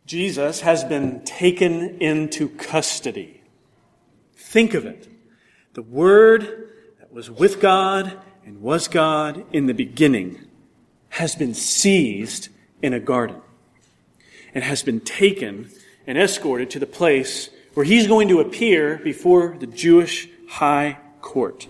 Jesus has been taken into custody. Think of it. The Word that was with God and was God in the beginning has been seized in a garden and has been taken and escorted to the place where he's going to appear before the Jewish high court.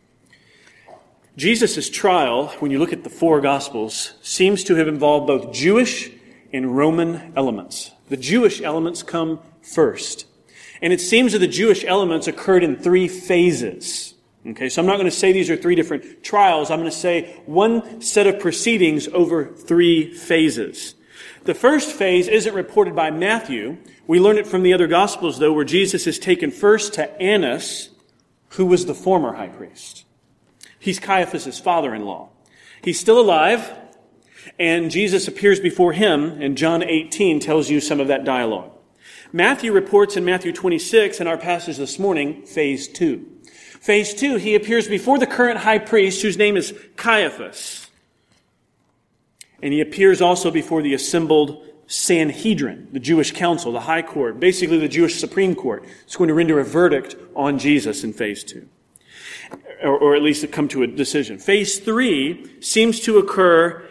Jesus' trial, when you look at the four Gospels, seems to have involved both Jewish and Roman elements. The Jewish elements come first. And it seems that the Jewish elements occurred in three phases. Okay, so I'm not going to say these are three different trials. I'm going to say one set of proceedings over three phases. The first phase isn't reported by Matthew. We learn it from the other Gospels, though, where Jesus is taken first to Annas, who was the former high priest. He's Caiaphas' father-in-law. He's still alive, and Jesus appears before him, and John 18 tells you some of that dialogue. Matthew reports in Matthew 26, in our passage this morning, phase 2. Phase 2, he appears before the current high priest, whose name is Caiaphas. And he appears also before the assembled Sanhedrin, the Jewish council, the high court, basically the Jewish Supreme Court. It's going to render a verdict on Jesus in phase 2. Or at least come to a decision. Phase 3 seems to occur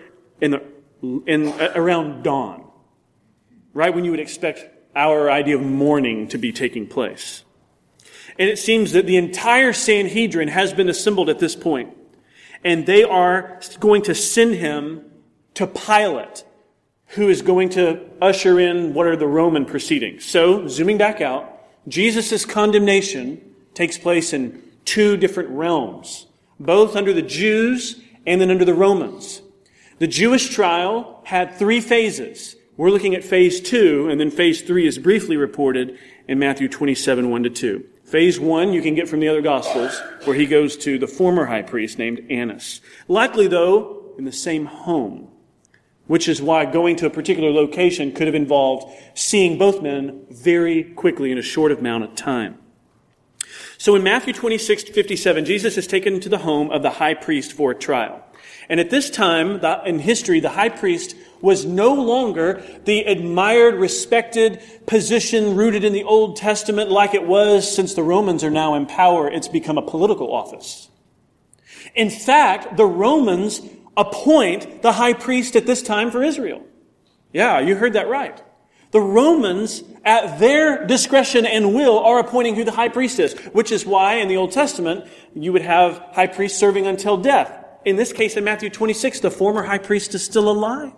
around dawn, right when you would expect our idea of morning to be taking place. And it seems that the entire Sanhedrin has been assembled at this point, and they are going to send him to Pilate, who is going to usher in what are the Roman proceedings. So, zooming back out, Jesus' condemnation takes place in two different realms, both under the Jews and then under the Romans. The Jewish trial had three phases. We're looking at phase 2, and then phase 3 is briefly reported in Matthew 27, 1-2. Phase 1 you can get from the other Gospels, where he goes to the former high priest named Annas. Likely, though, in the same home, which is why going to a particular location could have involved seeing both men very quickly in a short amount of time. So in Matthew 26:57, Jesus is taken to the home of the high priest for a trial. And at this time in history, the high priest was no longer the admired, respected position rooted in the Old Testament like it was since the Romans are now in power. It's become a political office. In fact, the Romans appoint the high priest at this time for Israel. Yeah, you heard that right. The Romans, at their discretion and will, are appointing who the high priest is, which is why in the Old Testament you would have high priests serving until death. In this case, in Matthew 26, the former high priest is still alive.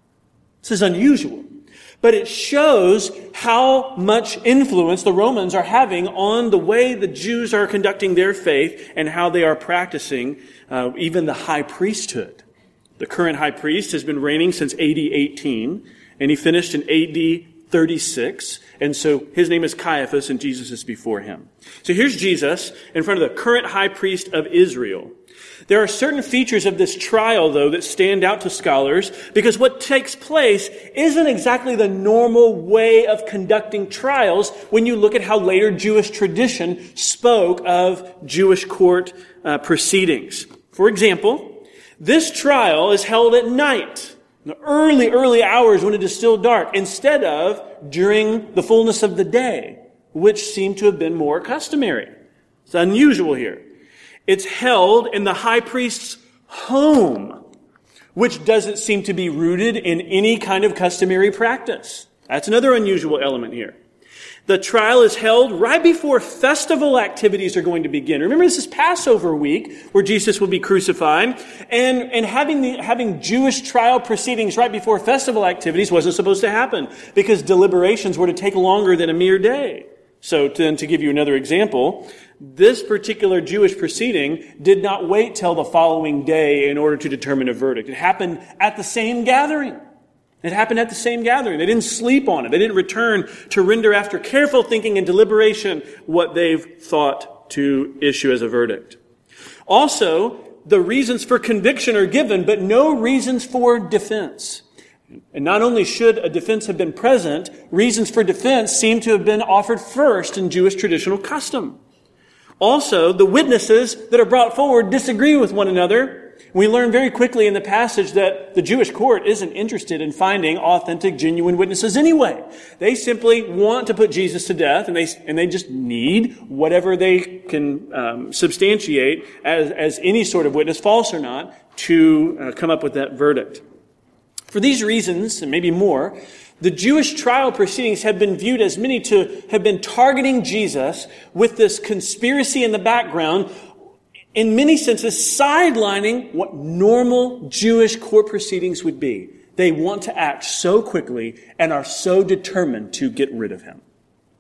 This is unusual, but it shows how much influence the Romans are having on the way the Jews are conducting their faith and how they are practicing even the high priesthood. The current high priest has been reigning since AD 18, and he finished in AD 36, and so his name is Caiaphas, and Jesus is before him. So here's Jesus in front of the current high priest of Israel. There are certain features of this trial, though, that stand out to scholars, because what takes place isn't exactly the normal way of conducting trials when you look at how later Jewish tradition spoke of Jewish court proceedings. For example, this trial is held at night, in the early hours when it is still dark, instead of during the fullness of the day, which seemed to have been more customary. It's unusual here. It's held in the high priest's home, which doesn't seem to be rooted in any kind of customary practice. That's another unusual element here. The trial is held right before festival activities are going to begin. Remember, this is Passover week where Jesus will be crucified, and having Jewish trial proceedings right before festival activities wasn't supposed to happen because deliberations were to take longer than a mere day. So then, to give you another example, this particular Jewish proceeding did not wait till the following day in order to determine a verdict. It happened at the same gathering. They didn't sleep on it. They didn't return to render after careful thinking and deliberation what they've thought to issue as a verdict. Also, the reasons for conviction are given, but no reasons for defense. And not only should a defense have been present, reasons for defense seem to have been offered first in Jewish traditional custom. Also, the witnesses that are brought forward disagree with one another, We learn very quickly in the passage that the Jewish court isn't interested in finding authentic, genuine witnesses anyway. They simply want to put Jesus to death, and they just need whatever they can substantiate as any sort of witness, false or not, to come up with that verdict. For these reasons, and maybe more, the Jewish trial proceedings have been viewed as many to have been targeting Jesus with this conspiracy in the background, in many senses sidelining what normal Jewish court proceedings would be. They want to act so quickly and are so determined to get rid of him.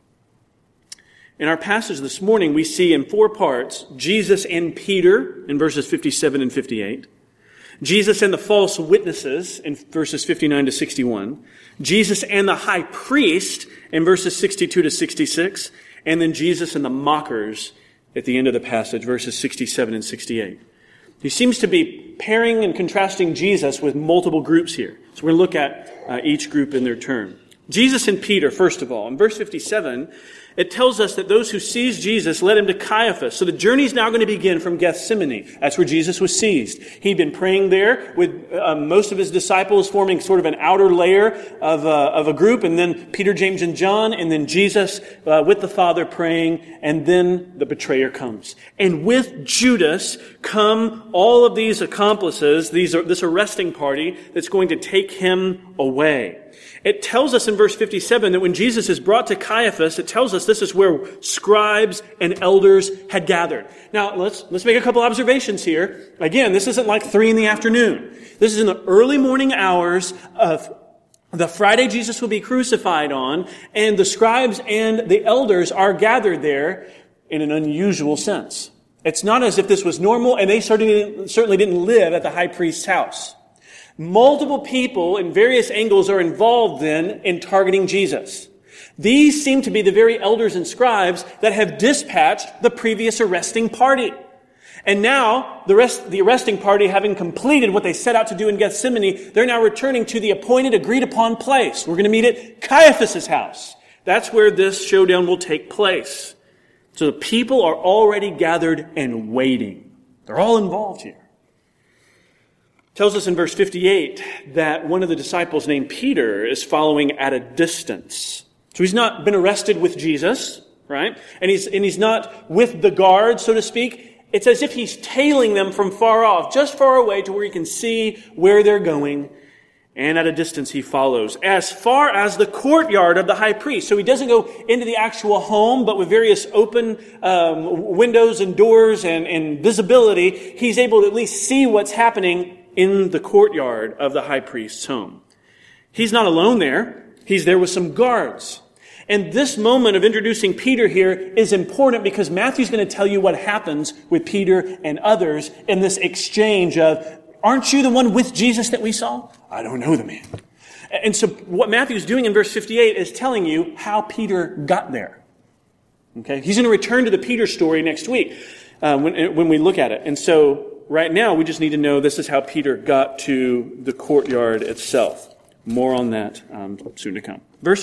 In our passage this morning, we see in 4 parts Jesus and Peter in verses 57 and 58, Jesus and the false witnesses in verses 59 to 61, Jesus and the high priest in verses 62 to 66, and then Jesus and the mockers at the end of the passage, verses 67 and 68. He seems to be pairing and contrasting Jesus with multiple groups here. So we're going to look at each group in their turn. Jesus and Peter, first of all. In verse 57, it tells us that those who seized Jesus led him to Caiaphas. So the journey is now going to begin from Gethsemane. That's where Jesus was seized. He'd been praying there with most of his disciples, forming sort of an outer layer of a group, and then Peter, James, and John, and then Jesus with the Father praying, and then the betrayer comes. And with Judas come all of these accomplices, this arresting party that's going to take him away. It tells us in verse 57 that when Jesus is brought to Caiaphas, it tells us this is where scribes and elders had gathered. Now, let's make a couple observations here. Again, this isn't like 3 p.m. This is in the early morning hours of the Friday Jesus will be crucified on, and the scribes and the elders are gathered there in an unusual sense. It's not as if this was normal, and they certainly didn't live at the high priest's house. Multiple people in various angles are involved then in targeting Jesus. These seem to be the very elders and scribes that have dispatched the previous arresting party. And now, the arresting party, having completed what they set out to do in Gethsemane, they're now returning to the appointed, agreed-upon place. We're going to meet at Caiaphas' house. That's where this showdown will take place. So the people are already gathered and waiting. They're all involved here. Tells us in verse 58 that one of the disciples named Peter is following at a distance. So he's not been arrested with Jesus, right? And he's not with the guard, so to speak. It's as if he's tailing them from far off, just far away to where he can see where they're going. And at a distance he follows, as far as the courtyard of the high priest. So he doesn't go into the actual home, but with various open windows and doors and visibility, he's able to at least see what's happening in the courtyard of the high priest's home. He's not alone there. He's there with some guards. And this moment of introducing Peter here is important because Matthew's going to tell you what happens with Peter and others in this exchange of, aren't you the one with Jesus that we saw? I don't know the man. And so what Matthew's doing in verse 58 is telling you how Peter got there. Okay? He's going to return to the Peter story next week when we look at it. And so right now, we just need to know this is how Peter got to the courtyard itself. More on that soon to come. Verse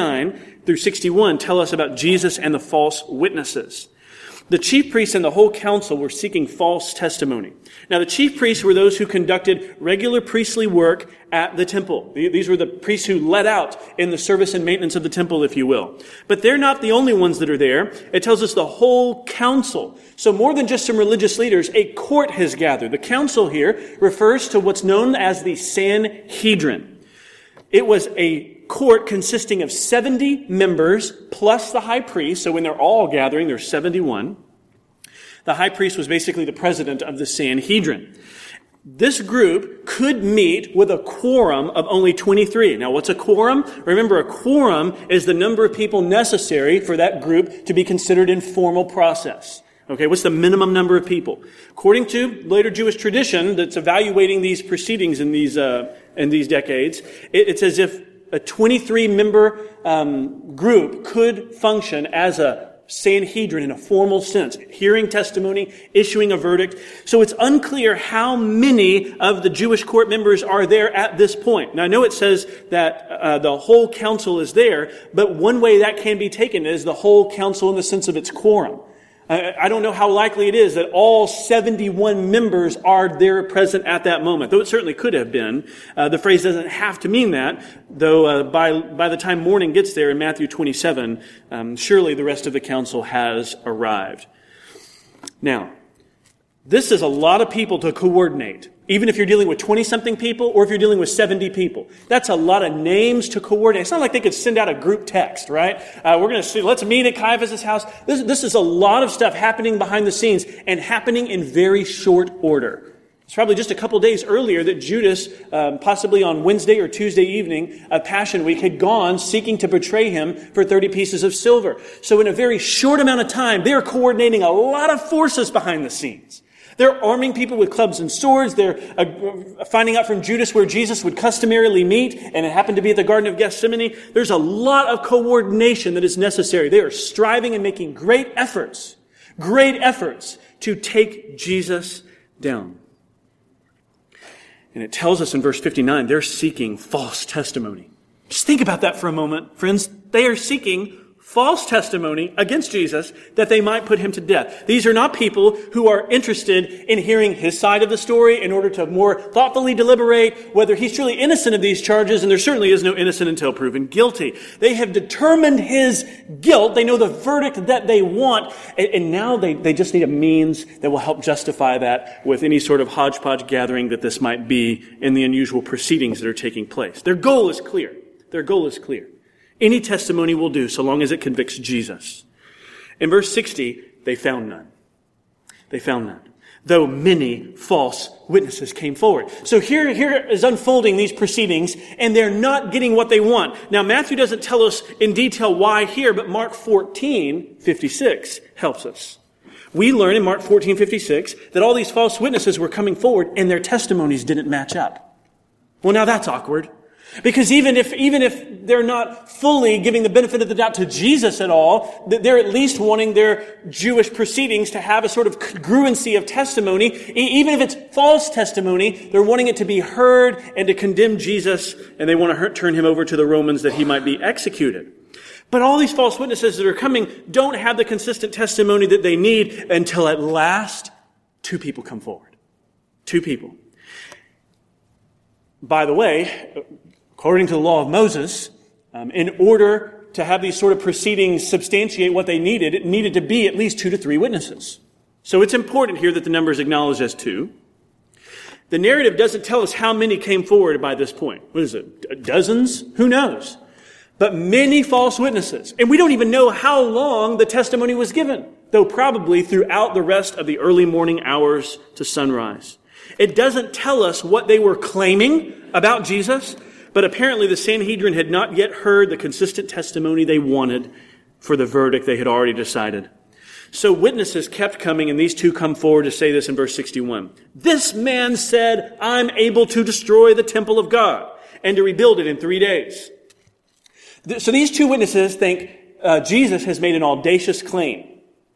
59 through 61 tell us about Jesus and the false witnesses. The chief priests and the whole council were seeking false testimony. Now, the chief priests were those who conducted regular priestly work at the temple. These were the priests who led out in the service and maintenance of the temple, if you will. But they're not the only ones that are there. It tells us the whole council. So more than just some religious leaders, a court has gathered. The council here refers to what's known as the Sanhedrin. It was a court consisting of 70 members plus the high priest. So when they're all gathering, there's 71. The high priest was basically the president of the Sanhedrin. This group could meet with a quorum of only 23. Now, what's a quorum? Remember, a quorum is the number of people necessary for that group to be considered in formal process. Okay, what's the minimum number of people? According to later Jewish tradition that's evaluating these proceedings in these decades, it's as if a 23-member group could function as a Sanhedrin in a formal sense, hearing testimony, issuing a verdict. So it's unclear how many of the Jewish court members are there at this point. Now, I know it says that the whole council is there, but one way that can be taken is the whole council in the sense of its quorum. I don't know how likely it is that all 71 members are there present at that moment, though it certainly could have been. The phrase doesn't have to mean that, though by the time morning gets there in Matthew 27, surely the rest of the council has arrived. Now, this is a lot of people to coordinate, even if you're dealing with 20-something people or if you're dealing with 70 people. That's a lot of names to coordinate. It's not like they could send out a group text, right? We're going to see, let's meet at Caiaphas' house. This is a lot of stuff happening behind the scenes and happening in very short order. It's probably just a couple days earlier that Judas, possibly on Wednesday or Tuesday evening of Passion Week, had gone seeking to betray him for 30 pieces of silver. So in a very short amount of time, they're coordinating a lot of forces behind the scenes. They're arming people with clubs and swords. They're finding out from Judas where Jesus would customarily meet, and it happened to be at the Garden of Gethsemane. There's a lot of coordination that is necessary. They are striving and making great efforts to take Jesus down. And it tells us in verse 59, they're seeking false testimony. Just think about that for a moment, friends. They are seeking false testimony against Jesus that they might put him to death. These are not people who are interested in hearing his side of the story in order to more thoughtfully deliberate whether he's truly innocent of these charges, and there certainly is no innocent until proven guilty. They have determined his guilt. They know the verdict that they want, and now they just need a means that will help justify that with any sort of hodgepodge gathering that this might be in the unusual proceedings that are taking place. Their goal is clear. Any testimony will do so long as it convicts Jesus. In verse 60, they found none. Though many false witnesses came forward. So here is unfolding these proceedings, and they're not getting what they want. Now, Matthew doesn't tell us in detail why here, but Mark 14:56 helps us. We learn in Mark 14:56 that all these false witnesses were coming forward, and their testimonies didn't match up. Well, now that's awkward. Because even if they're not fully giving the benefit of the doubt to Jesus at all, they're at least wanting their Jewish proceedings to have a sort of congruency of testimony. Even if it's false testimony, they're wanting it to be heard and to condemn Jesus, and they want to turn him over to the Romans that he might be executed. But all these false witnesses that are coming don't have the consistent testimony that they need until at last 2 people come forward. 2 people. By the way, according to the law of Moses, in order to have these sort of proceedings substantiate what they needed, it needed to be at least 2 to 3 witnesses. So it's important here that the number is acknowledged as 2. The narrative doesn't tell us how many came forward by this point. What is it? Dozens? Who knows? But many false witnesses. And we don't even know how long the testimony was given, though probably throughout the rest of the early morning hours to sunrise. It doesn't tell us what they were claiming about Jesus, but apparently the Sanhedrin had not yet heard the consistent testimony they wanted for the verdict they had already decided. So witnesses kept coming, and these 2 come forward to say this in verse 61. This man said, I'm able to destroy the temple of God and to rebuild it in 3 days. So these 2 witnesses think Jesus has made an audacious claim.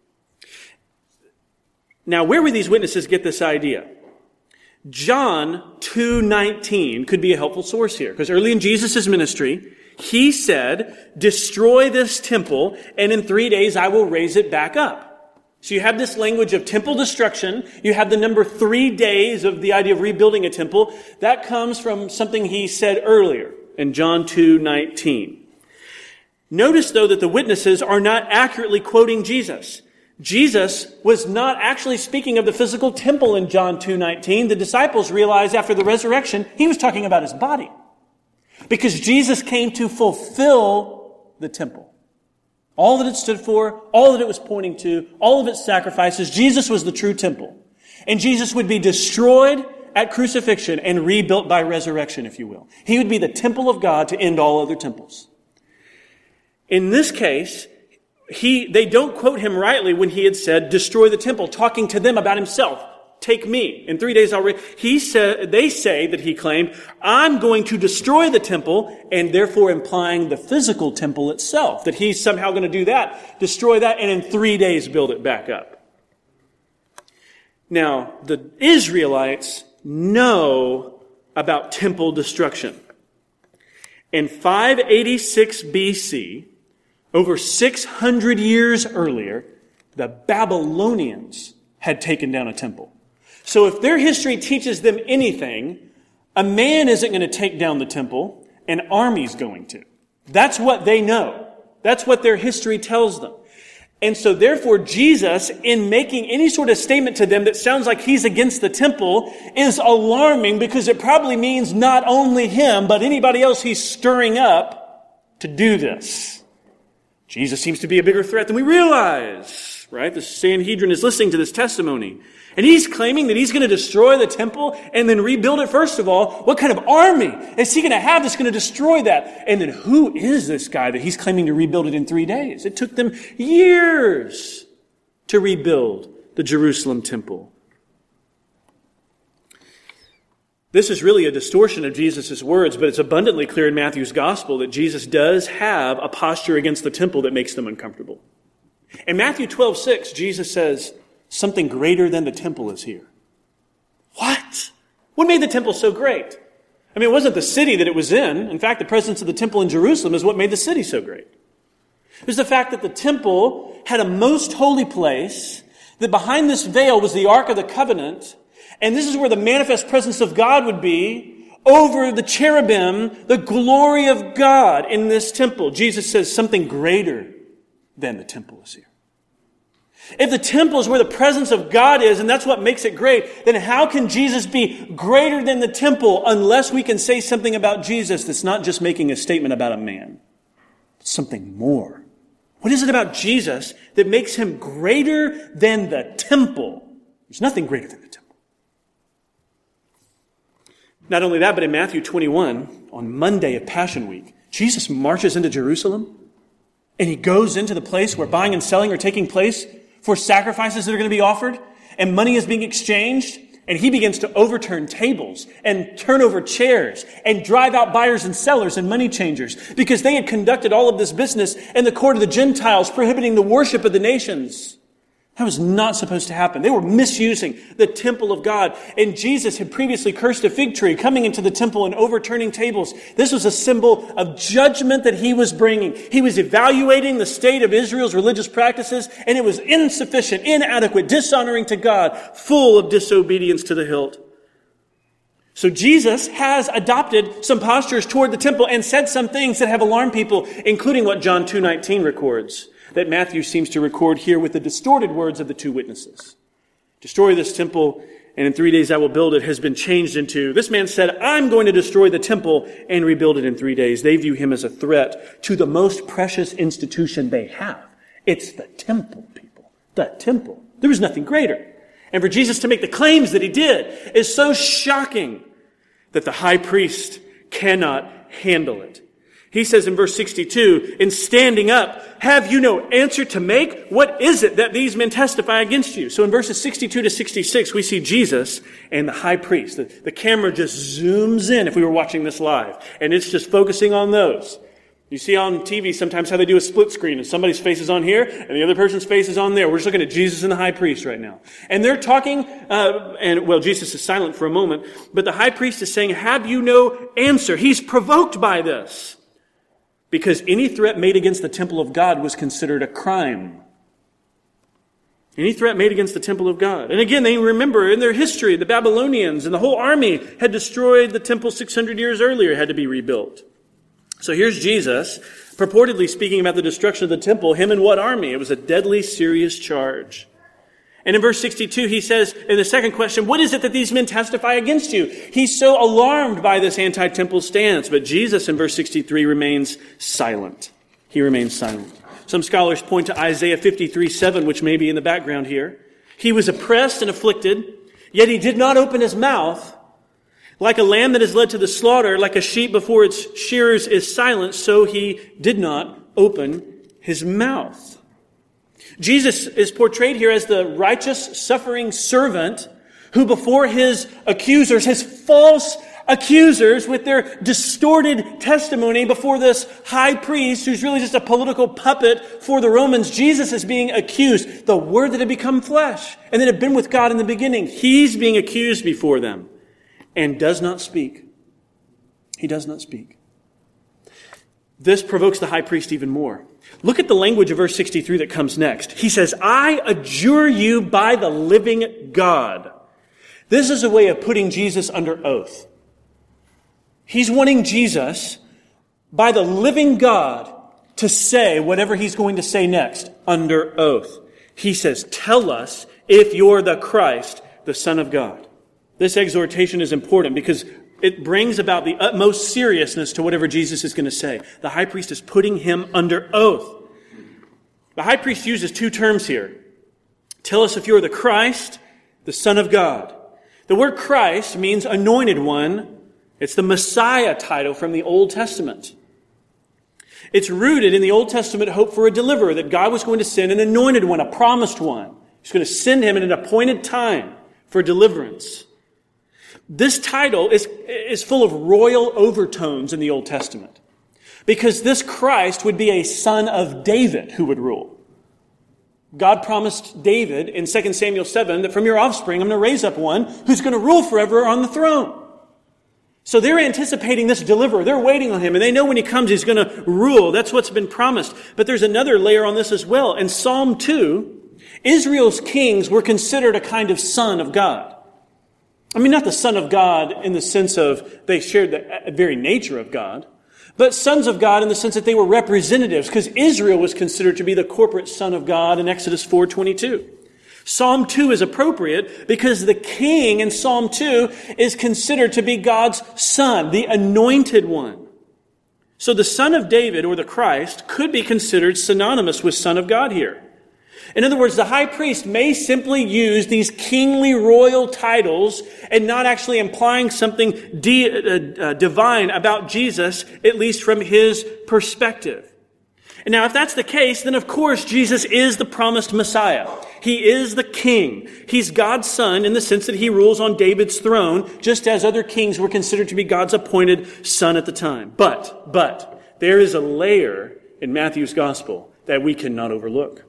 Now, where would these witnesses get this idea? John 2:19 could be a helpful source here, because early in Jesus' ministry, he said, destroy this temple, and in 3 days I will raise it back up. So you have this language of temple destruction. You have the number 3 days of the idea of rebuilding a temple. That comes from something he said earlier in John 2:19. Notice, though, that the witnesses are not accurately quoting Jesus. Jesus was not actually speaking of the physical temple in John 2:19. The disciples realized after the resurrection, he was talking about his body. Because Jesus came to fulfill the temple. All that it stood for, all that it was pointing to, all of its sacrifices, Jesus was the true temple. And Jesus would be destroyed at crucifixion and rebuilt by resurrection, if you will. He would be the temple of God to end all other temples. In this case, they don't quote him rightly when he had said, destroy the temple, talking to them about himself. Take me. In 3 days they say that he claimed, I'm going to destroy the temple, and therefore implying the physical temple itself, that he's somehow going to do that, destroy that, and in 3 days build it back up. Now, the Israelites know about temple destruction. In 586 BC, over 600 years earlier, the Babylonians had taken down a temple. So if their history teaches them anything, a man isn't going to take down the temple, an army's going to. That's what they know. That's what their history tells them. And so therefore Jesus, in making any sort of statement to them that sounds like he's against the temple, is alarming because it probably means not only him, but anybody else he's stirring up to do this. Jesus seems to be a bigger threat than we realize, right? The Sanhedrin is listening to this testimony. And he's claiming that he's going to destroy the temple and then rebuild it. First of all, what kind of army is he going to have that's going to destroy that? And then who is this guy that he's claiming to rebuild it in 3 days? It took them years to rebuild the Jerusalem temple. This is really a distortion of Jesus' words, but it's abundantly clear in Matthew's gospel that Jesus does have a posture against the temple that makes them uncomfortable. In Matthew 12:6, Jesus says, something greater than the temple is here. What? What made the temple so great? I mean, it wasn't the city that it was in. In fact, the presence of the temple in Jerusalem is what made the city so great. It was the fact that the temple had a most holy place, that behind this veil was the Ark of the Covenant, and this is where the manifest presence of God would be, over the cherubim, the glory of God in this temple. Jesus says something greater than the temple is here. If the temple is where the presence of God is, and that's what makes it great, then how can Jesus be greater than the temple unless we can say something about Jesus that's not just making a statement about a man? It's something more. What is it about Jesus that makes him greater than the temple? There's nothing greater than the temple. Not only that, but in Matthew 21, on Monday of Passion Week, Jesus marches into Jerusalem, and he goes into the place where buying and selling are taking place for sacrifices that are going to be offered, and money is being exchanged, and he begins to overturn tables and turn over chairs and drive out buyers and sellers and money changers because they had conducted all of this business in the court of the Gentiles, prohibiting the worship of the nations. That was not supposed to happen. They were misusing the temple of God. And Jesus had previously cursed a fig tree, coming into the temple and overturning tables. This was a symbol of judgment that he was bringing. He was evaluating the state of Israel's religious practices, and it was insufficient, inadequate, dishonoring to God, full of disobedience to the hilt. So Jesus has adopted some postures toward the temple and said some things that have alarmed people, including what John 2:19 records, that Matthew seems to record here with the distorted words of the two witnesses. Destroy this temple, and in 3 days I will build it, has been changed into, this man said, I'm going to destroy the temple and rebuild it in 3 days. They view him as a threat to the most precious institution they have. It's the temple, people. The temple. There was nothing greater. And for Jesus to make the claims that he did is so shocking that the high priest cannot handle it. He says in verse 62, in standing up, have you no answer to make? What is it that these men testify against you? So in verses 62 to 66, we see Jesus and the high priest. The camera just zooms in if we were watching this live, and it's just focusing on those. You see on TV sometimes how they do a split screen, and somebody's face is on here, and the other person's face is on there. We're just looking at Jesus and the high priest right now. And they're talking, Jesus is silent for a moment, but the high priest is saying, have you no answer? He's provoked by this. Because any threat made against the temple of God was considered a crime. Any threat made against the temple of God. And again, they remember in their history, the Babylonians and the whole army had destroyed the temple 600 years earlier, had to be rebuilt. So here's Jesus, purportedly speaking about the destruction of the temple. Him and what army? It was a deadly, serious charge. And in verse 62, he says, in the second question, what is it that these men testify against you? He's so alarmed by this anti-temple stance. But Jesus, in verse 63, remains silent. He remains silent. Some scholars point to Isaiah 53:7, which may be in the background here. He was oppressed and afflicted, yet he did not open his mouth. Like a lamb that is led to the slaughter, like a sheep before its shearers is silent, so he did not open his mouth. Jesus is portrayed here as the righteous, suffering servant who before his accusers, his false accusers with their distorted testimony before this high priest who's really just a political puppet for the Romans, Jesus is being accused. The Word that had become flesh and that had been with God in the beginning. He's being accused before them and does not speak. He does not speak. This provokes the high priest even more. Look at the language of verse 63 that comes next. He says, I adjure you by the living God. This is a way of putting Jesus under oath. He's wanting Jesus, by the living God, to say whatever he's going to say next under oath. He says, tell us if you're the Christ, the Son of God. This exhortation is important because it brings about the utmost seriousness to whatever Jesus is going to say. The high priest is putting him under oath. The high priest uses two terms here. Tell us if you're the Christ, the Son of God. The word Christ means anointed one. It's the Messiah title from the Old Testament. It's rooted in the Old Testament hope for a deliverer, that God was going to send an anointed one, a promised one. He's going to send him at an appointed time for deliverance. This title is full of royal overtones in the Old Testament, because this Christ would be a son of David who would rule. God promised David in 2 Samuel 7 that from your offspring I'm going to raise up one who's going to rule forever on the throne. So they're anticipating this deliverer. They're waiting on him, and they know when he comes he's going to rule. That's what's been promised. But there's another layer on this as well. In Psalm 2, Israel's kings were considered a kind of son of God. I mean, not the son of God in the sense of they shared the very nature of God, but sons of God in the sense that they were representatives, because Israel was considered to be the corporate son of God in Exodus 4:22. Psalm 2 is appropriate because the king in Psalm 2 is considered to be God's son, the anointed one. So the son of David, or the Christ, could be considered synonymous with son of God here. In other words, the high priest may simply use these kingly royal titles and not actually implying something divine about Jesus, at least from his perspective. And now, if that's the case, then of course Jesus is the promised Messiah. He is the king. He's God's son in the sense that he rules on David's throne, just as other kings were considered to be God's appointed son at the time. But, there is a layer in Matthew's gospel that we cannot overlook.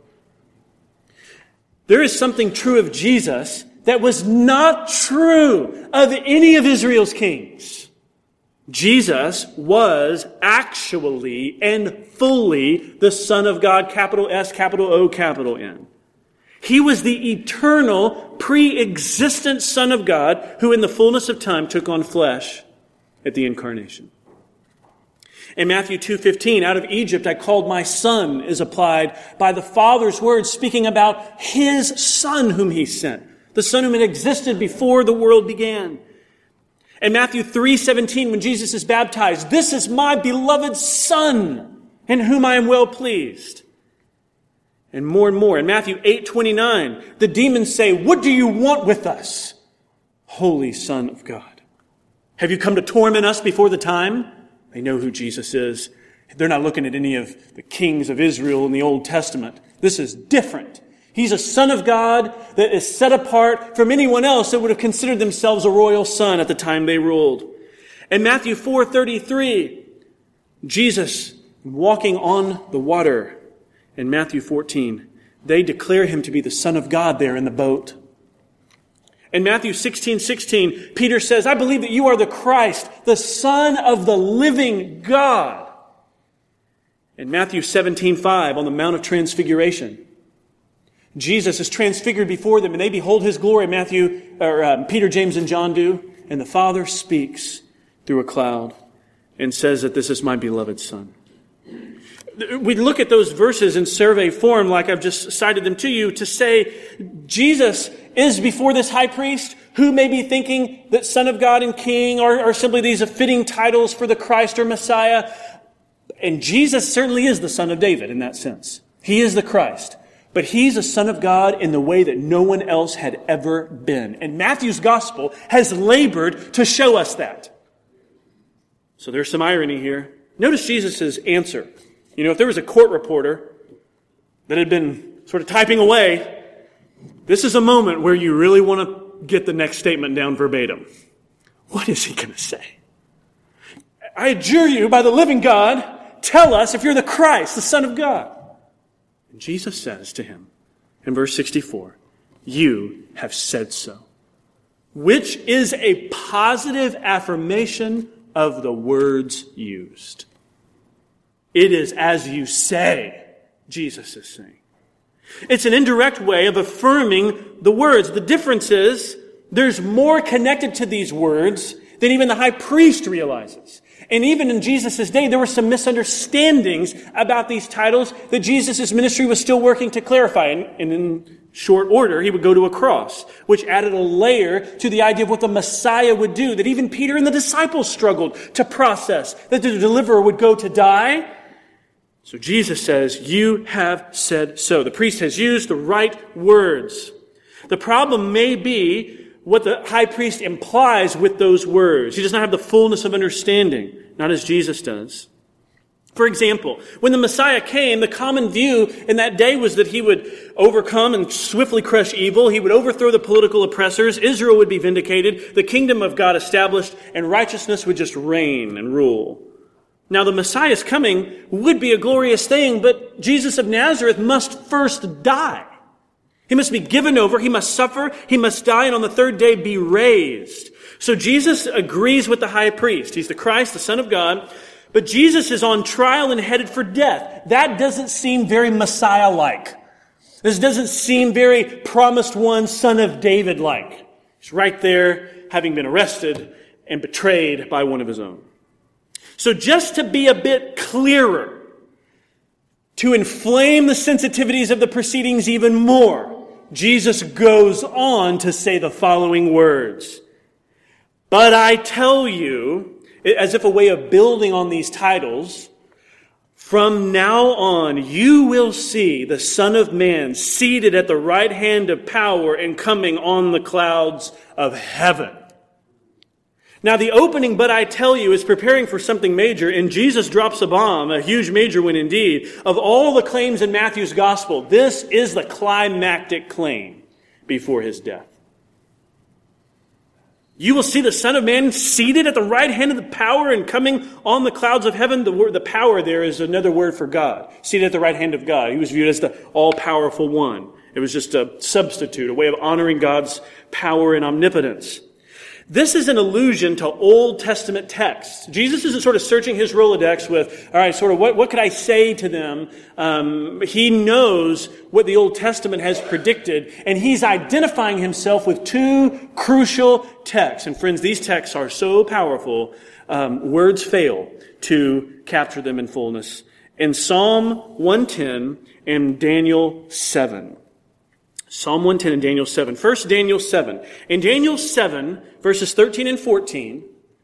There is something true of Jesus that was not true of any of Israel's kings. Jesus was actually and fully the Son of God, capital S, capital O, capital N. He was the eternal, pre-existent Son of God who in the fullness of time took on flesh at the incarnation. In Matthew 2:15, out of Egypt I called my son, is applied by the Father's words, speaking about his Son whom he sent, the Son whom had existed before the world began. In Matthew 3:17, when Jesus is baptized, this is my beloved Son, in whom I am well pleased. And more. In Matthew 8:29, the demons say, what do you want with us, Holy Son of God? Have you come to torment us before the time? They know who Jesus is. They're not looking at any of the kings of Israel in the Old Testament. This is different. He's a son of God that is set apart from anyone else that would have considered themselves a royal son at the time they ruled. In Matthew 4:33, Jesus walking on the water. In Matthew 14, they declare him to be the Son of God there in the boat. In Matthew 16:16, Peter says, I believe that you are the Christ, the Son of the living God. In Matthew 17:5, on the Mount of Transfiguration, Jesus is transfigured before them, and they behold his glory. Peter, James, and John do, and the Father speaks through a cloud and says that this is my beloved Son. We look at those verses in survey form, like I've just cited them to you, to say Jesus is before this high priest who may be thinking that Son of God and King are simply these fitting titles for the Christ or Messiah. And Jesus certainly is the Son of David in that sense. He is the Christ. But he's a Son of God in the way that no one else had ever been. And Matthew's gospel has labored to show us that. So there's some irony here. Notice Jesus' answer. You know, if there was a court reporter that had been sort of typing away, this is a moment where you really want to get the next statement down verbatim. What is he going to say? I adjure you by the living God, tell us if you're the Christ, the Son of God. And Jesus says to him in verse 64, you have said so. Which is a positive affirmation of the words used. It is as you say, Jesus is saying. It's an indirect way of affirming the words. The difference is there's more connected to these words than even the high priest realizes. And even in Jesus' day, there were some misunderstandings about these titles that Jesus' ministry was still working to clarify. And in short order, he would go to a cross, which added a layer to the idea of what the Messiah would do, that even Peter and the disciples struggled to process, that the deliverer would go to die. So Jesus says, you have said so. The priest has used the right words. The problem may be what the high priest implies with those words. He does not have the fullness of understanding, not as Jesus does. For example, when the Messiah came, the common view in that day was that he would overcome and swiftly crush evil. He would overthrow the political oppressors. Israel would be vindicated. The kingdom of God established, and righteousness would just reign and rule. Now, the Messiah's coming would be a glorious thing, but Jesus of Nazareth must first die. He must be given over, he must suffer, he must die, and on the third day be raised. So Jesus agrees with the high priest. He's the Christ, the Son of God, but Jesus is on trial and headed for death. That doesn't seem very Messiah-like. This doesn't seem very promised one, Son of David-like. He's right there, having been arrested and betrayed by one of his own. So just to be a bit clearer, to inflame the sensitivities of the proceedings even more, Jesus goes on to say the following words. But I tell you, as if a way of building on these titles, from now on you will see the Son of Man seated at the right hand of power and coming on the clouds of heaven. Now the opening, but I tell you, is preparing for something major, and Jesus drops a bomb, a huge major one indeed. Of all the claims in Matthew's gospel, this is the climactic claim before his death. You will see the Son of Man seated at the right hand of the power and coming on the clouds of heaven. The power there is another word for God. Seated at the right hand of God. He was viewed as the all-powerful one. It was just a substitute, a way of honoring God's power and omnipotence. This is an allusion to Old Testament texts. Jesus isn't sort of searching his Rolodex with, all right, sort of what could I say to them? He knows what the Old Testament has predicted, and he's identifying himself with two crucial texts. And friends, these texts are so powerful, words fail to capture them in fullness. In Psalm 110 and Daniel 7. Psalm 110 and Daniel 7. First, Daniel 7. In Daniel 7, verses 13 and 14,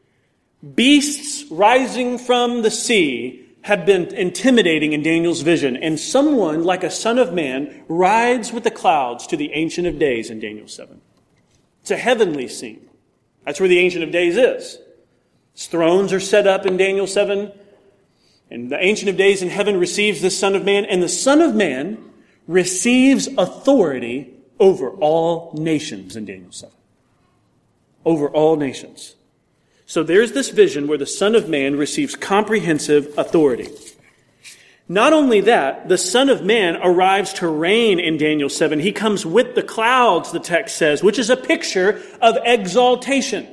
beasts rising from the sea have been intimidating in Daniel's vision, and someone like a son of man rides with the clouds to the Ancient of Days in Daniel 7. It's a heavenly scene. That's where the Ancient of Days is. His thrones are set up in Daniel 7, and the Ancient of Days in heaven receives the Son of Man, and the Son of Man receives authority over all nations in Daniel 7. Over all nations. So there's this vision where the Son of Man receives comprehensive authority. Not only that, the Son of Man arrives to reign in Daniel 7. He comes with the clouds, the text says, which is a picture of exaltation.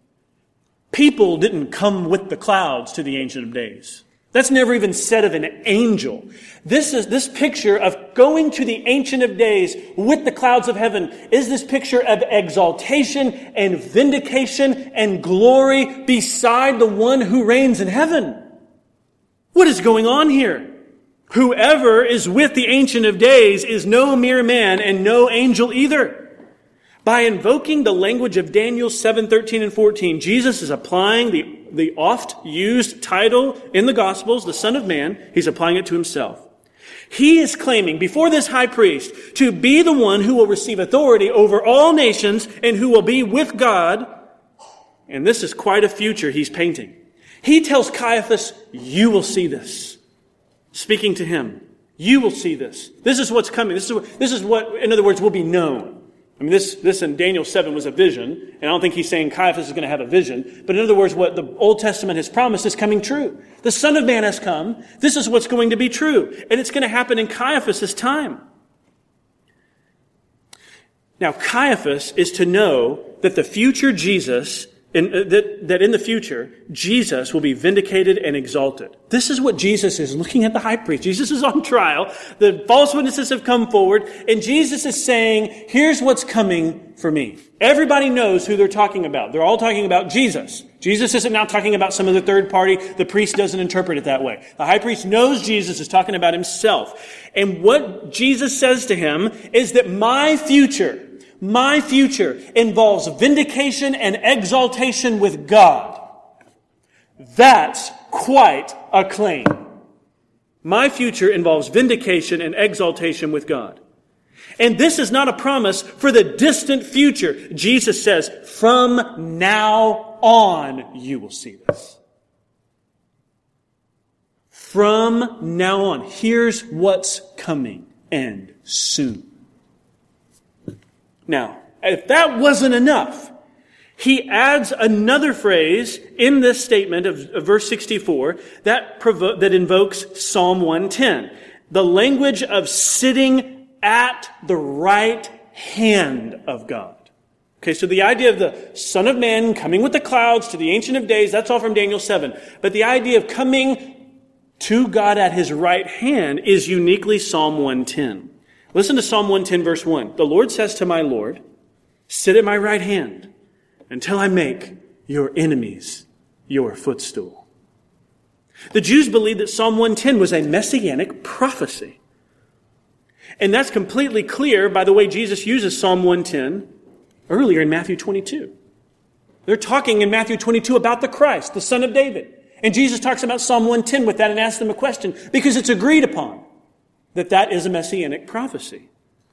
People didn't come with the clouds to the Ancient of Days. That's never even said of an angel. This picture of going to the Ancient of Days with the clouds of heaven is this picture of exaltation and vindication and glory beside the one who reigns in heaven. What is going on here? Whoever is with the Ancient of Days is no mere man and no angel either. By invoking the language of Daniel 7, 13, and 14, Jesus is applying the oft-used title in the Gospels, the Son of Man. He's applying it to himself. He is claiming before this high priest to be the one who will receive authority over all nations and who will be with God. And this is quite a future he's painting. He tells Caiaphas, you will see this. Speaking to him, you will see this. This is what's coming. This is what, in other words, will be known. I mean, this in Daniel 7 was a vision, and I don't think he's saying Caiaphas is going to have a vision. But in other words, what the Old Testament has promised is coming true. The Son of Man has come. This is what's going to be true. And it's going to happen in Caiaphas' time. Now, Caiaphas is to know that the future Jesus that in the future, Jesus will be vindicated and exalted. This is what Jesus is looking at the high priest. Jesus is on trial. The false witnesses have come forward, and Jesus is saying, here's what's coming for me. Everybody knows who they're talking about. They're all talking about Jesus. Jesus isn't now talking about some other third party. The priest doesn't interpret it that way. The high priest knows Jesus is talking about himself. And what Jesus says to him is that my future involves vindication and exaltation with God. That's quite a claim. My future involves vindication and exaltation with God. And this is not a promise for the distant future. Jesus says, from now on, you will see this. From now on, here's what's coming, and soon. Now, if that wasn't enough, he adds another phrase in this statement of verse 64 that invokes Psalm 110. The language of sitting at the right hand of God. Okay, so the idea of the Son of Man coming with the clouds to the Ancient of Days, that's all from Daniel 7. But the idea of coming to God at his right hand is uniquely Psalm 110. Listen to Psalm 110, verse 1. The Lord says to my Lord, sit at my right hand until I make your enemies your footstool. The Jews believed that Psalm 110 was a messianic prophecy. And that's completely clear by the way Jesus uses Psalm 110 earlier in Matthew 22. They're talking in Matthew 22 about the Christ, the Son of David. And Jesus talks about Psalm 110 with that and asks them a question because it's agreed upon that is a messianic prophecy.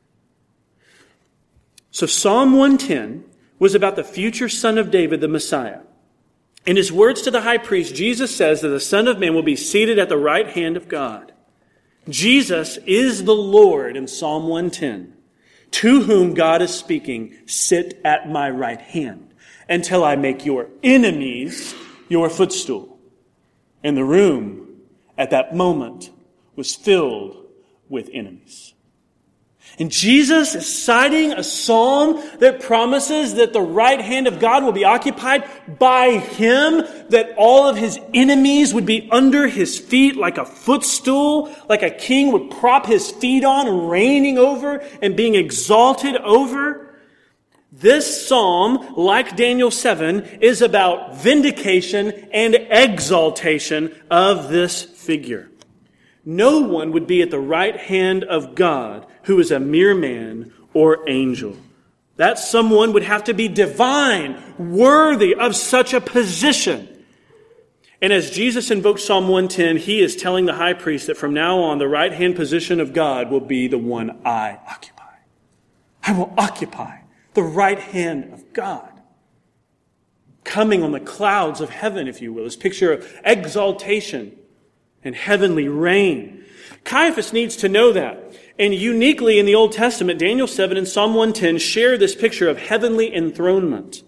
So Psalm 110 was about the future Son of David, the Messiah. In his words to the high priest, Jesus says that the Son of Man will be seated at the right hand of God. Jesus is the Lord in Psalm 110, to whom God is speaking, sit at my right hand until I make your enemies your footstool. And the room at that moment was filled with enemies. And Jesus is citing a psalm that promises that the right hand of God will be occupied by him, that all of his enemies would be under his feet like a footstool, like a king would prop his feet on, reigning over and being exalted over. This psalm, like Daniel 7, is about vindication and exaltation of this figure. No one would be at the right hand of God who is a mere man or angel. That someone would have to be divine, worthy of such a position. And as Jesus invokes Psalm 110, he is telling the high priest that from now on, the right hand position of God will be the one I occupy. I will occupy the right hand of God. Coming on the clouds of heaven, if you will, this picture of exaltation and heavenly reign. Caiaphas needs to know that. And uniquely in the Old Testament, Daniel 7 and Psalm 110 share this picture of heavenly enthronement.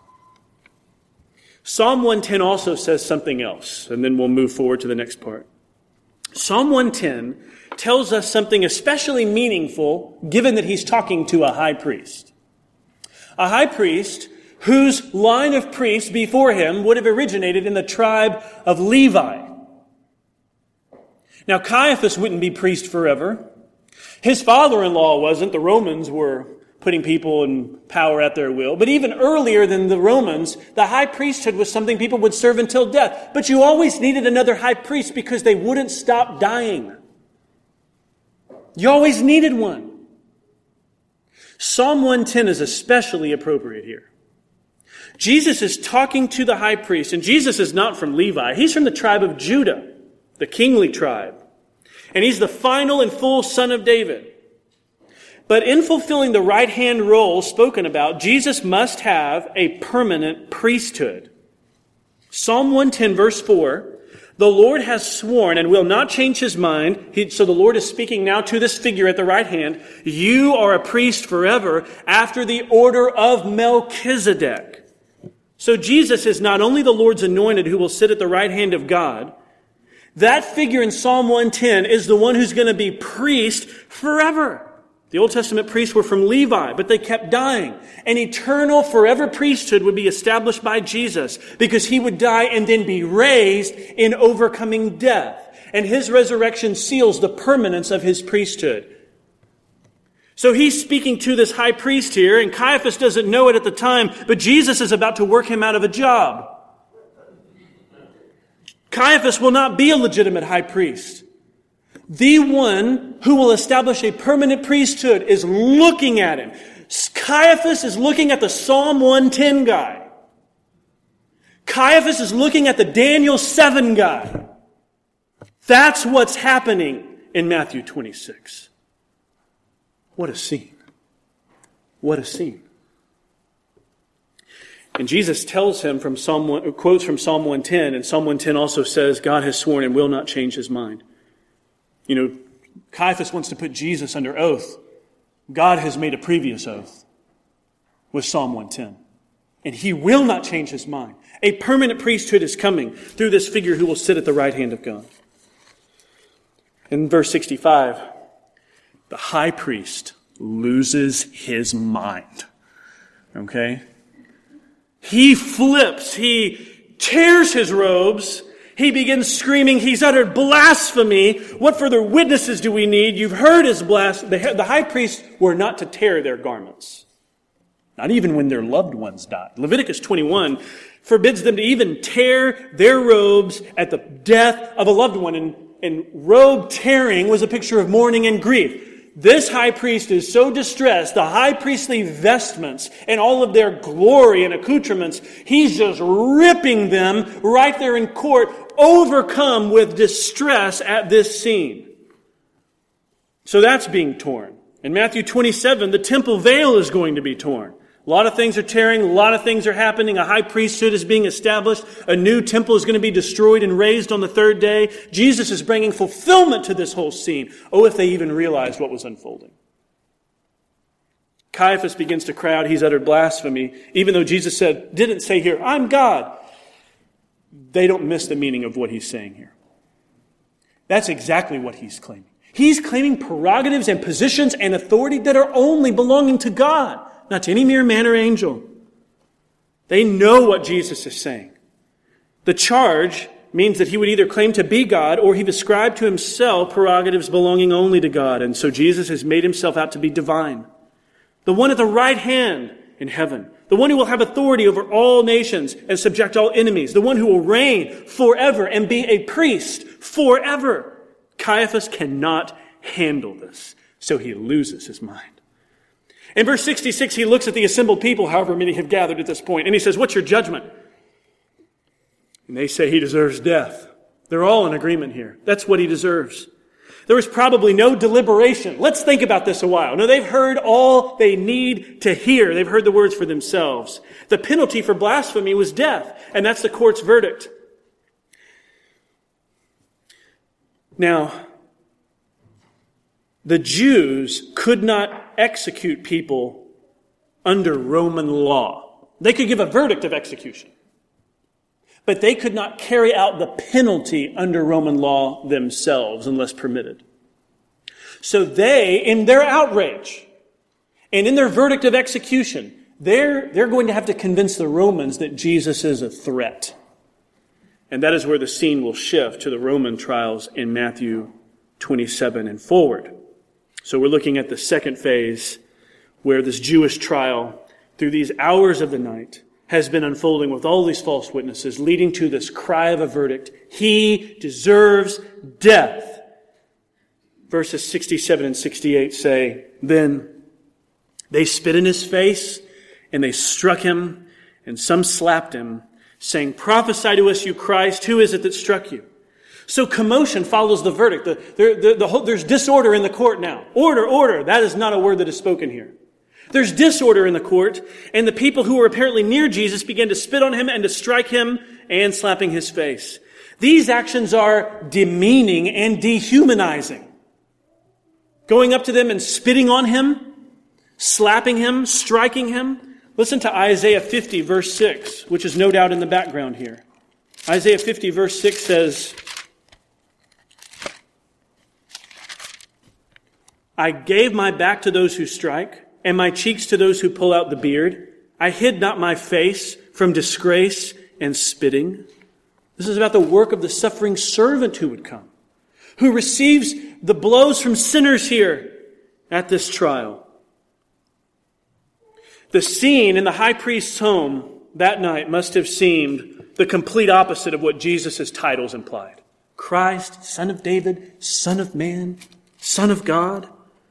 Psalm 110 also says something else, and then we'll move forward to the next part. Psalm 110 tells us something especially meaningful, given that he's talking to a high priest. A high priest whose line of priests before him would have originated in the tribe of Levi. Now, Caiaphas wouldn't be priest forever. His father-in-law wasn't. The Romans were putting people in power at their will. But even earlier than the Romans, the high priesthood was something people would serve until death. But you always needed another high priest because they wouldn't stop dying. You always needed one. Psalm 110 is especially appropriate here. Jesus is talking to the high priest, and Jesus is not from Levi. He's from the tribe of Judah, the kingly tribe. And he's the final and full son of David. But in fulfilling the right-hand role spoken about, Jesus must have a permanent priesthood. Psalm 110, verse 4, the Lord has sworn and will not change his mind. So the Lord is speaking now to this figure at the right hand. You are a priest forever after the order of Melchizedek. So Jesus is not only the Lord's anointed who will sit at the right hand of God. That figure in Psalm 110 is the one who's going to be priest forever. The Old Testament priests were from Levi, but they kept dying. An eternal, forever priesthood would be established by Jesus because he would die and then be raised in overcoming death. And his resurrection seals the permanence of his priesthood. So he's speaking to this high priest here, and Caiaphas doesn't know it at the time, but Jesus is about to work him out of a job. Caiaphas will not be a legitimate high priest. The one who will establish a permanent priesthood is looking at him. Caiaphas is looking at the Psalm 110 guy. Caiaphas is looking at the Daniel 7 guy. That's what's happening in Matthew 26. What a scene. What a scene. And Jesus tells him quotes from Psalm 110, and Psalm 110 also says, God has sworn and will not change his mind. You know, Caiaphas wants to put Jesus under oath. God has made a previous oath with Psalm 110. And he will not change his mind. A permanent priesthood is coming through this figure who will sit at the right hand of God. In verse 65, the high priest loses his mind. Okay? He flips. He tears his robes. He begins screaming, he's uttered blasphemy. What further witnesses do we need? You've heard his blasphemy. The high priests were not to tear their garments. Not even when their loved ones died. Leviticus 21 forbids them to even tear their robes at the death of a loved one. And robe tearing was a picture of mourning and grief. This high priest is so distressed, the high priestly vestments and all of their glory and accoutrements, he's just ripping them right there in court, overcome with distress at this scene. So that's being torn. In Matthew 27, the temple veil is going to be torn. A lot of things are tearing, a lot of things are happening. A high priesthood is being established. A new temple is going to be destroyed and raised on the third day. Jesus is bringing fulfillment to this whole scene. Oh, if they even realized what was unfolding. Caiaphas begins to cry out, he's uttered blasphemy, even though Jesus didn't say here, I'm God. They don't miss the meaning of what he's saying here. That's exactly what he's claiming. He's claiming prerogatives and positions and authority that are only belonging to God. Not to any mere man or angel. They know what Jesus is saying. The charge means that he would either claim to be God or he've ascribed to himself prerogatives belonging only to God. And so Jesus has made himself out to be divine. The one at the right hand in heaven. The one who will have authority over all nations and subject all enemies. The one who will reign forever and be a priest forever. Caiaphas cannot handle this. So he loses his mind. In verse 66, he looks at the assembled people, however many have gathered at this point, and he says, what's your judgment? And they say he deserves death. They're all in agreement here. That's what he deserves. There was probably no deliberation. Let's think about this a while. No, they've heard all they need to hear. They've heard the words for themselves. The penalty for blasphemy was death, and that's the court's verdict. Now, the Jews could not execute people under Roman law. They could give a verdict of execution. But they could not carry out the penalty under Roman law themselves unless permitted. So they, in their outrage and in their verdict of execution, they're going to have to convince the Romans that Jesus is a threat. And that is where the scene will shift to the Roman trials in Matthew 27 and forward. So we're looking at the second phase where this Jewish trial, through these hours of the night, has been unfolding with all these false witnesses, leading to this cry of a verdict. He deserves death. Verses 67 and 68 say, Then they spit in his face, and they struck him, and some slapped him, saying, Prophesy to us, you Christ, who is it that struck you? So commotion follows the verdict. There's disorder in the court now. Order. That is not a word that is spoken here. There's disorder in the court, and the people who were apparently near Jesus began to spit on him and to strike him and slapping his face. These actions are demeaning and dehumanizing. Going up to them and spitting on him, slapping him, striking him. Listen to Isaiah 50, verse 6, which is no doubt in the background here. Isaiah 50, verse 6 says, I gave my back to those who strike, and my cheeks to those who pull out the beard. I hid not my face from disgrace and spitting. This is about the work of the suffering servant who would come, who receives the blows from sinners here at this trial. The scene in the high priest's home that night must have seemed the complete opposite of what Jesus' titles implied. Christ, Son of David, Son of Man, Son of God.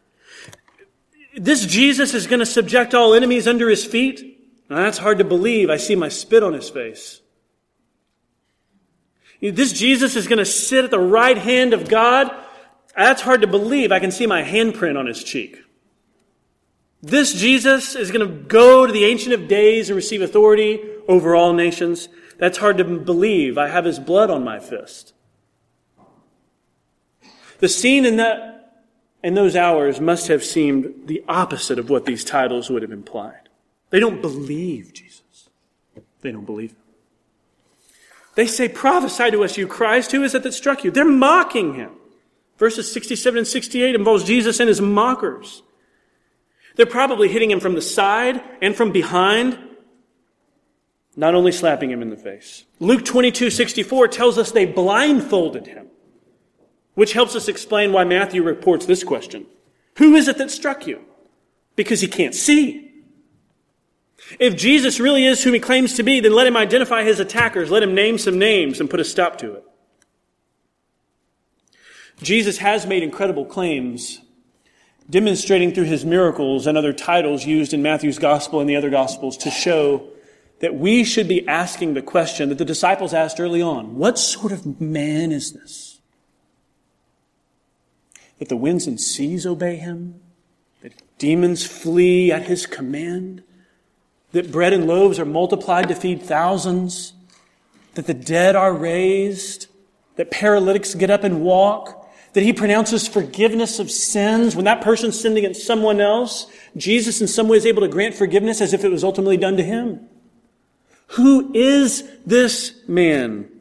This Jesus is going to subject all enemies under his feet? Now, that's hard to believe. I see my spit on his face. This Jesus is going to sit at the right hand of God? That's hard to believe. I can see my handprint on his cheek. This Jesus is going to go to the Ancient of Days and receive authority over all nations? That's hard to believe. I have his blood on my fist. The scene in those hours must have seemed the opposite of what these titles would have implied. They don't believe Jesus. They don't believe him. They say, prophesy to us, you Christ. Who is it that struck you? They're mocking him. Verses 67 and 68 involves Jesus and his mockers. They're probably hitting him from the side and from behind, not only slapping him in the face. Luke 22:64 tells us they blindfolded him, which helps us explain why Matthew reports this question. Who is it that struck you? Because he can't see. If Jesus really is whom he claims to be, then let him identify his attackers. Let him name some names and put a stop to it. Jesus has made incredible claims, demonstrating through his miracles and other titles used in Matthew's gospel and the other gospels to show that we should be asking the question that the disciples asked early on. What sort of man is this? That the winds and seas obey him? That demons flee at his command? That bread and loaves are multiplied to feed thousands? That the dead are raised? That paralytics get up and walk? That he pronounces forgiveness of sins when that person sinned against someone else? Jesus in some way is able to grant forgiveness as if it was ultimately done to him. Who is this man?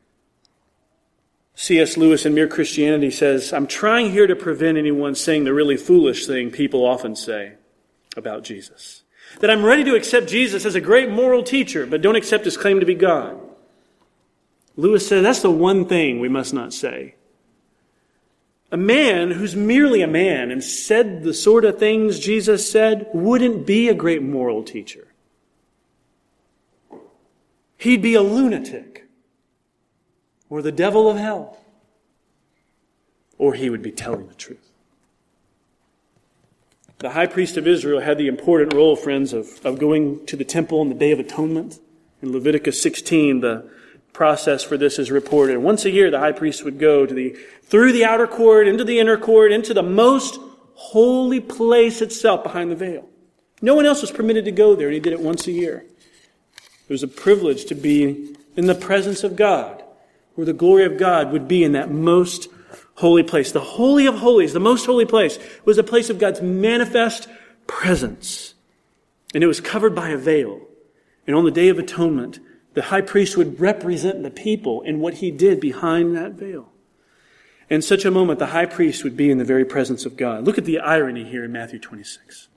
C.S. Lewis in Mere Christianity says, I'm trying here to prevent anyone saying the really foolish thing people often say about Jesus. That I'm ready to accept Jesus as a great moral teacher, but don't accept his claim to be God. Lewis said that's the one thing we must not say. A man who's merely a man and said the sort of things Jesus said wouldn't be a great moral teacher. He'd be a lunatic or the devil of hell, or he would be telling the truth. The high priest of Israel had the important role, friends, of going to the temple on the Day of Atonement. In Leviticus 16, the process for this is reported. Once a year, the high priest would go through the outer court, into the inner court, into the most holy place itself behind the veil. No one else was permitted to go there, and he did it once a year. It was a privilege to be in the presence of God, where the glory of God would be in that most holy place. The Holy of Holies, the most holy place, was a place of God's manifest presence. And it was covered by a veil. And on the Day of Atonement, the high priest would represent the people in what he did behind that veil. In such a moment, the high priest would be in the very presence of God. Look at the irony here in Matthew 26.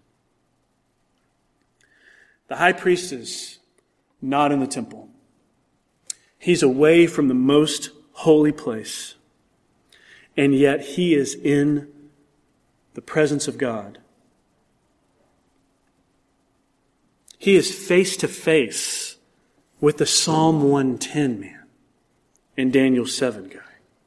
The high priest is not in the temple. He's away from the most holy place. And yet he is in the presence of God. He is face to face with the Psalm 110 man and Daniel 7 guy.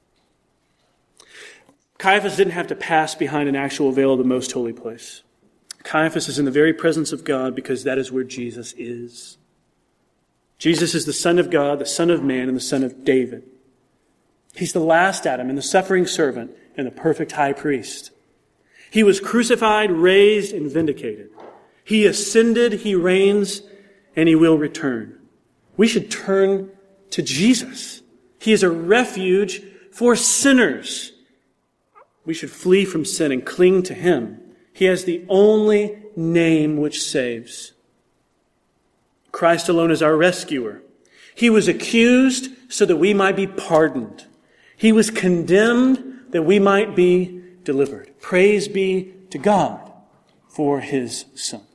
Caiaphas didn't have to pass behind an actual veil of the most holy place. Caiaphas is in the very presence of God because that is where Jesus is. Jesus is the Son of God, the Son of Man, and the Son of David. He's the last Adam and the suffering servant and the perfect high priest. He was crucified, raised, and vindicated. He ascended, he reigns, and he will return. We should turn to Jesus. He is a refuge for sinners. We should flee from sin and cling to him. He has the only name which saves. Christ alone is our rescuer. He was accused so that we might be pardoned. He was condemned that we might be delivered. Praise be to God for his Son.